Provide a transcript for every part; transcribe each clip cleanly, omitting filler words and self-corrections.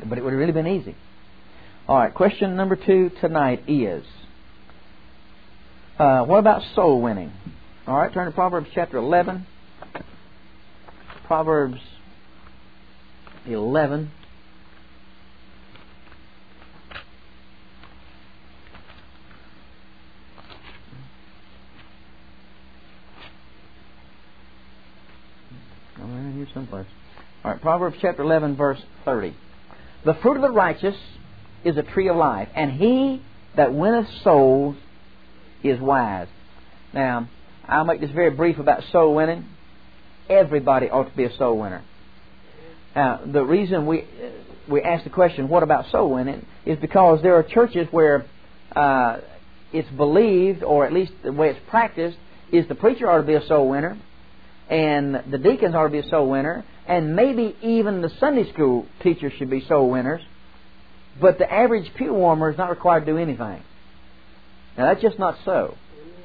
But it would have really been easy. All right, question number 2 tonight is, what about soul winning? All right, turn to Proverbs chapter 11. Proverbs 11. Here someplace. All right, Proverbs chapter 11, verse 30. The fruit of the righteous is a tree of life, and he that winneth souls is wise. Now, I'll make this very brief about soul winning. Everybody ought to be a soul winner. Now, the reason we ask the question, what about soul winning, is because there are churches where it's believed, or at least the way it's practiced, is the preacher ought to be a soul winner, and the deacons ought to be a soul winner, and maybe even the Sunday school teachers should be soul winners, but the average pew warmer is not required to do anything. Now, that's just not so.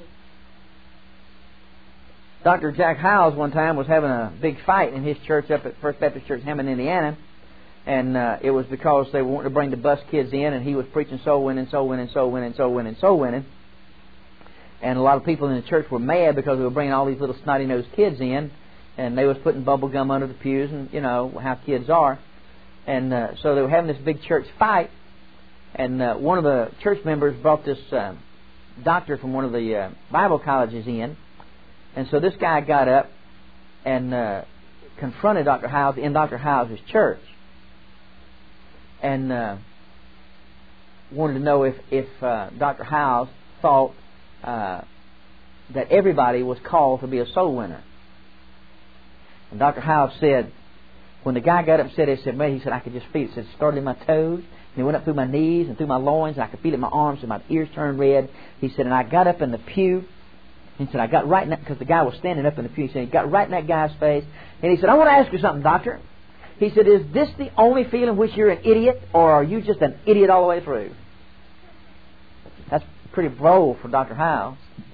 Dr. Jack Howes one time was having a big fight in his church up at First Baptist Church, Hammond, Indiana, and it was because they wanted to bring the bus kids in, and he was preaching soul winning, soul winning, soul winning, soul winning, soul winning. And a lot of people in the church were mad because they were bringing all these little snotty-nosed kids in, and they was putting bubble gum under the pews, and you know how kids are. And so they were having this big church fight, and one of the church members brought this doctor from one of the Bible colleges in, and so this guy got up and confronted Dr. Howes in Dr. Howes' church, and wanted to know if Dr. Howes thought that everybody was called to be a soul winner. And Dr. Howes said, when the guy got up and said it, he said, I could just feel it. It started in my toes, and it went up through my knees and through my loins, and I could feel it in my arms, and my ears turned red. He said, and I got up in the pew. He said, I got right in that, because the guy was standing up in the pew. He said, he got right in that guy's face. And he said, I want to ask you something, doctor. He said, is this the only field in which you're an idiot, or are you just an idiot all the way through? That's pretty bold for Dr. Howes.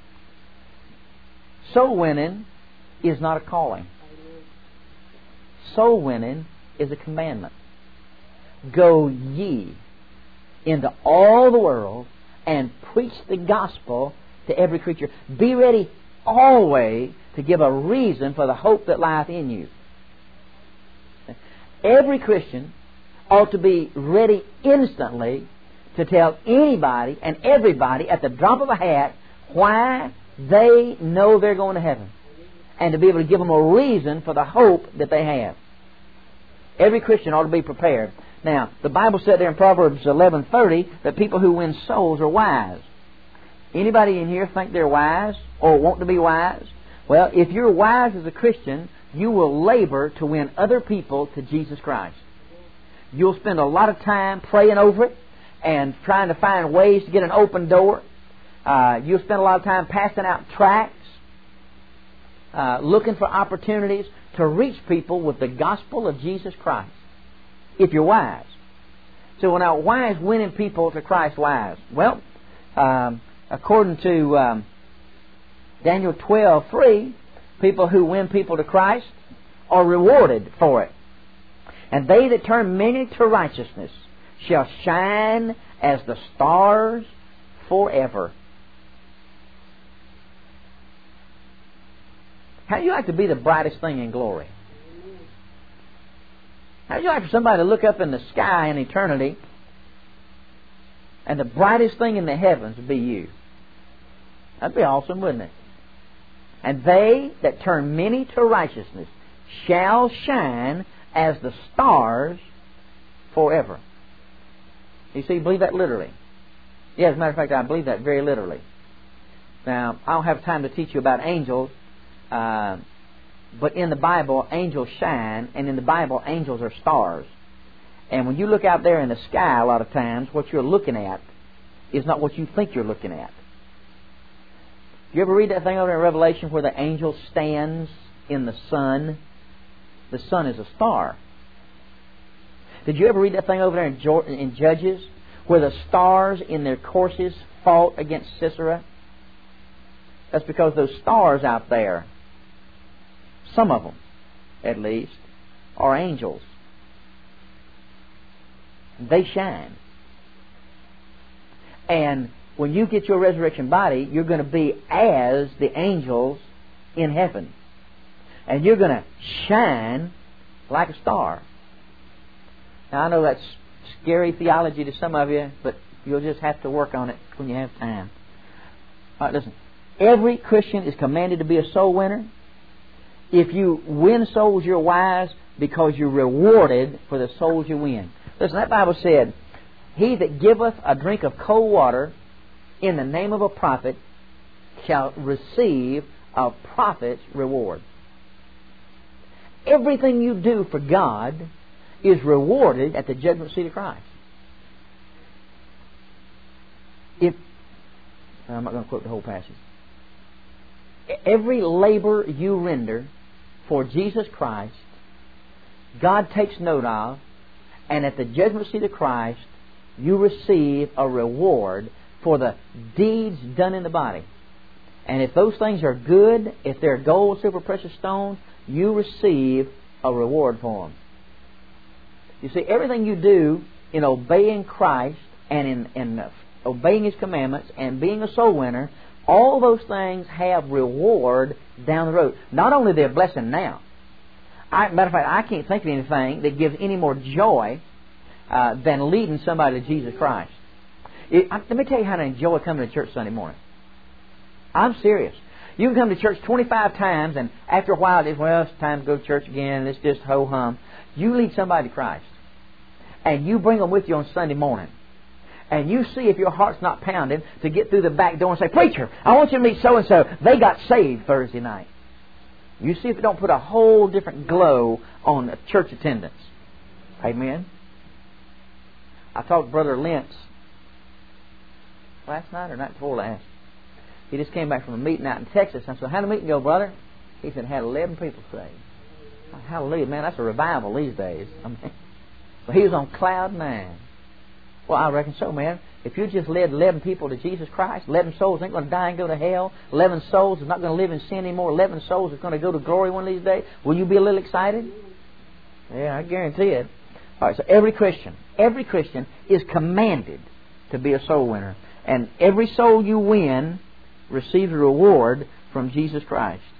Soul winning is not a calling. Soul winning is a commandment. Go ye into all the world and preach the gospel to every creature. Be ready always to give a reason for the hope that lieth in you. Every Christian ought to be ready instantly to tell anybody and everybody at the drop of a hat why they know they're going to heaven, and to be able to give them a reason for the hope that they have. Every Christian ought to be prepared. Now, the Bible said there in Proverbs 11:30 that people who win souls are wise. Anybody in here think they're wise or want to be wise? Well, if you're wise as a Christian, you will labor to win other people to Jesus Christ. You'll spend a lot of time praying over it and trying to find ways to get an open door. You'll spend a lot of time passing out tracts, looking for opportunities to reach people with the gospel of Jesus Christ, if you're wise. So now, why is winning people to Christ wise? Well, according to Daniel 12:3, people who win people to Christ are rewarded for it. And they that turn many to righteousness shall shine as the stars forever. How do you like to be the brightest thing in glory? How do you like for somebody to look up in the sky in eternity and the brightest thing in the heavens would be you? That'd be awesome, wouldn't it? And they that turn many to righteousness shall shine as the stars forever. You see, believe that literally. Yeah, as a matter of fact, I believe that very literally. Now, I don't have time to teach you about angels, but in the Bible, angels shine, and in the Bible, angels are stars. And when you look out there in the sky, a lot of times, what you're looking at is not what you think you're looking at. You ever read that thing over in Revelation where the angel stands in the sun? The sun is a star. Did you ever read that thing over there in Judges where the stars in their courses fought against Sisera? That's because those stars out there, some of them at least, are angels. they shine. And when you get your resurrection body, you're going to be as the angels in heaven. And you're going to shine like a star. Now, I know that's scary theology to some of you, but you'll just have to work on it when you have time. All right, listen. Every Christian is commanded to be a soul winner. If you win souls, you're wise because you're rewarded for the souls you win. Listen, that Bible said, "He that giveth a drink of cold water in the name of a prophet shall receive a prophet's reward." Everything you do for God is rewarded at the judgment seat of Christ. I'm not going to quote the whole passage. Every labor you render for Jesus Christ, God takes note of, and at the judgment seat of Christ, you receive a reward for the deeds done in the body. And if those things are good, if they're gold, silver, precious stones, you receive a reward for them. You see, everything you do in obeying Christ and in obeying His commandments and being a soul winner, all those things have reward down the road. Not only their blessing now. Matter of fact, I can't think of anything that gives any more joy than leading somebody to Jesus Christ. Let me tell you how to enjoy coming to church Sunday morning. I'm serious. You can come to church 25 times, and after a while, it's time to go to church again, and it's just ho-hum. You lead somebody to Christ, and you bring them with you on Sunday morning. And you see if your heart's not pounding to get through the back door and say, "Preacher, I want you to meet so-and-so. They got saved Thursday night." You see if it don't put a whole different glow on church attendance. Amen. I talked to Brother Lentz last night or night before last. He just came back from a meeting out in Texas. I said, "How'd the meeting go, brother?" He said, "Had 11 people saved." Hallelujah, man, that's a revival these days. He was on cloud 9. Well, I reckon so, man. If you just led 11 people to Jesus Christ, 11 souls ain't going to die and go to hell. 11 souls is not going to live in sin anymore. 11 souls is going to go to glory one of these days. Will you be a little excited? Yeah, I guarantee it. All right, so every Christian is commanded to be a soul winner. And every soul you win receives a reward from Jesus Christ.